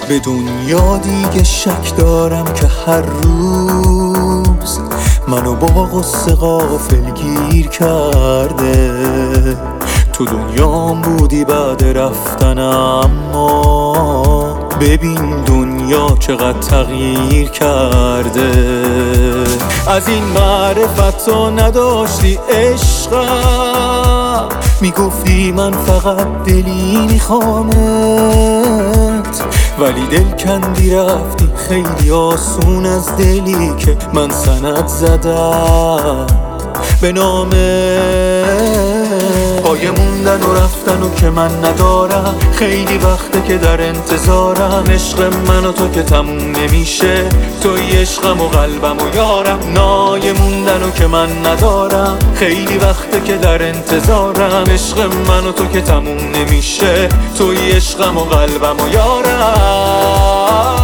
به دنیا دیگه شک دارم که هر روز منو با غصه غافل گیر کرده. تو دنیام بودی بعد رفتنم، اما ببین دنیا چقدر تغییر کرده. از این معرفت تو نداشتی عشقم، میگفتی من فقط دلی میخوامت، ولی دل کندی رفتی خیلی آسون از دلی که من سند زدم به نامت. پای موندن و رفتن و که من ندارم، خیلی وقته که در انتظارم. عشق من و تو که تموم نمیشه، توی عشقم و قلبم و یارم. نای موندن و که من ندارم، خیلی وقته که در انتظارم. عشق من و تو که تموم نمیشه، توی عشقم و قلبم و یارم.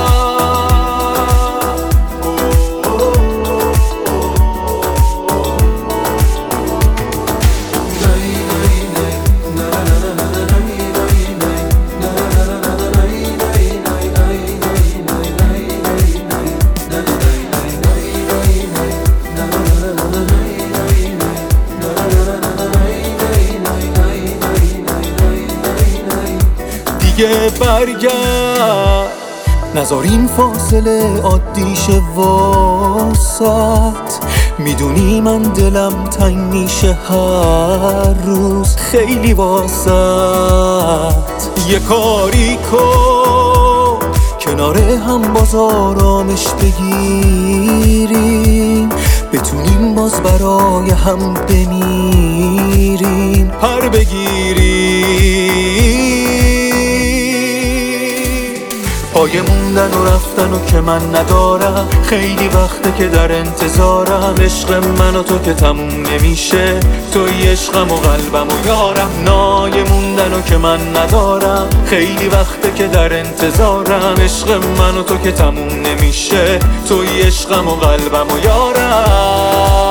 برگرد نذار این فاصله عادیش واسط. میدونی من دلم تنگ میشه هر روز خیلی واسط. یه کاری کن کنار هم باز آرامش بگیریم، بتونیم باز برای هم بمیریم، پر بگیریم. پای موندن و رفتن و که من ندارم، خیلی وقته که در انتظارم. عشق من و تو که تموم نمیشه، توی عشقم و قلبم و یارم. نای موندن و که من ندارم، خیلی وقته که در انتظارم. عشق من و تو که تموم نمیشه، توی عشقم و قلبم و یارم.